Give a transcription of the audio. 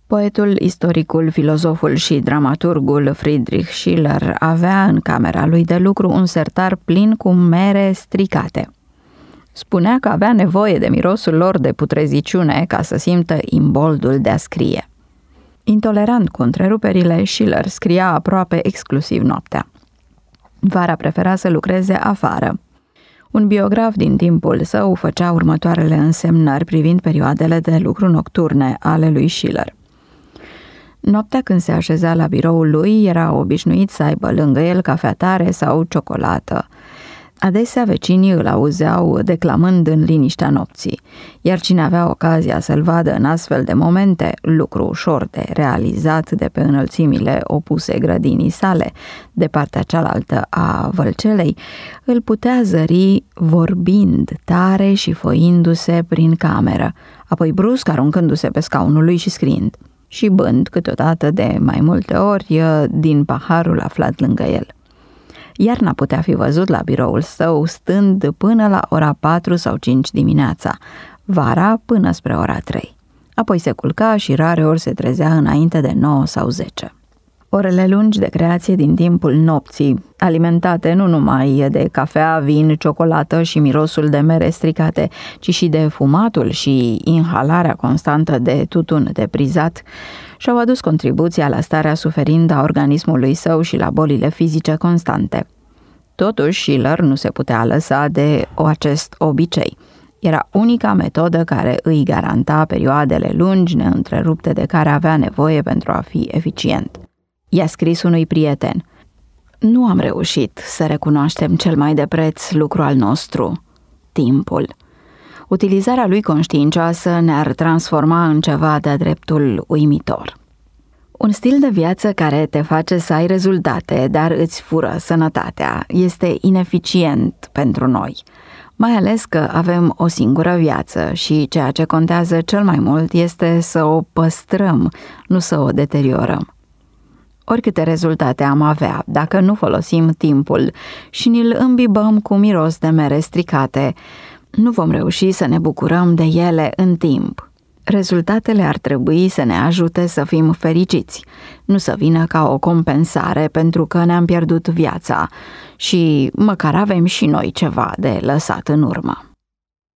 Poetul, istoricul, filozoful și dramaturgul Friedrich Schiller avea în camera lui de lucru un sertar plin cu mere stricate. Spunea că avea nevoie de mirosul lor de putreziciune ca să simtă imboldul de a scrie. Intolerant cu întreruperile, Schiller scria aproape exclusiv noaptea. Vara prefera să lucreze afară. Un biograf din timpul său făcea următoarele însemnări privind perioadele de lucru nocturne ale lui Schiller. Noaptea, când se așeza la biroul lui, era obișnuit să aibă lângă el cafea tare sau ciocolată. Adesea vecinii îl auzeau declamând în liniștea nopții, iar cine avea ocazia să-l vadă în astfel de momente, lucru ușor de realizat de pe înălțimile opuse grădinii sale, de partea cealaltă a Vălcelei, îl putea zări vorbind tare și foindu-se prin cameră, apoi brusc aruncându-se pe scaunul lui și scriind, și bând câteodată de mai multe ori din paharul aflat lângă el. Iarna putea fi văzut la biroul său stând până la ora 4 sau 5 dimineața, vara până spre ora 3. Apoi se culca și rareori se trezea înainte de 9 sau 10. Orele lungi de creație din timpul nopții, alimentate nu numai de cafea, vin, ciocolată și mirosul de mere stricate, ci și de fumatul și inhalarea constantă de tutun deprizat, și-au adus contribuția la starea suferindă a organismului său și la bolile fizice constante. Totuși, Schiller nu se putea lăsa de acest obicei. Era unica metodă care îi garanta perioadele lungi, neîntrerupte de care avea nevoie pentru a fi eficient. I-a scris unui prieten: "Nu am reușit să recunoaștem cel mai de preț lucru al nostru, timpul. Utilizarea lui conștiincioasă ne-ar transforma în ceva de-a dreptul uimitor." Un stil de viață care te face să ai rezultate, dar îți fură sănătatea, este ineficient pentru noi, mai ales că avem o singură viață și ceea ce contează cel mai mult este să o păstrăm, nu să o deteriorăm. Oricâte rezultate am avea, dacă nu folosim timpul și ni-l îmbibăm cu miros de mere stricate, nu vom reuși să ne bucurăm de ele în timp. Rezultatele ar trebui să ne ajute să fim fericiți, nu să vină ca o compensare pentru că ne-am pierdut viața și măcar avem și noi ceva de lăsat în urmă.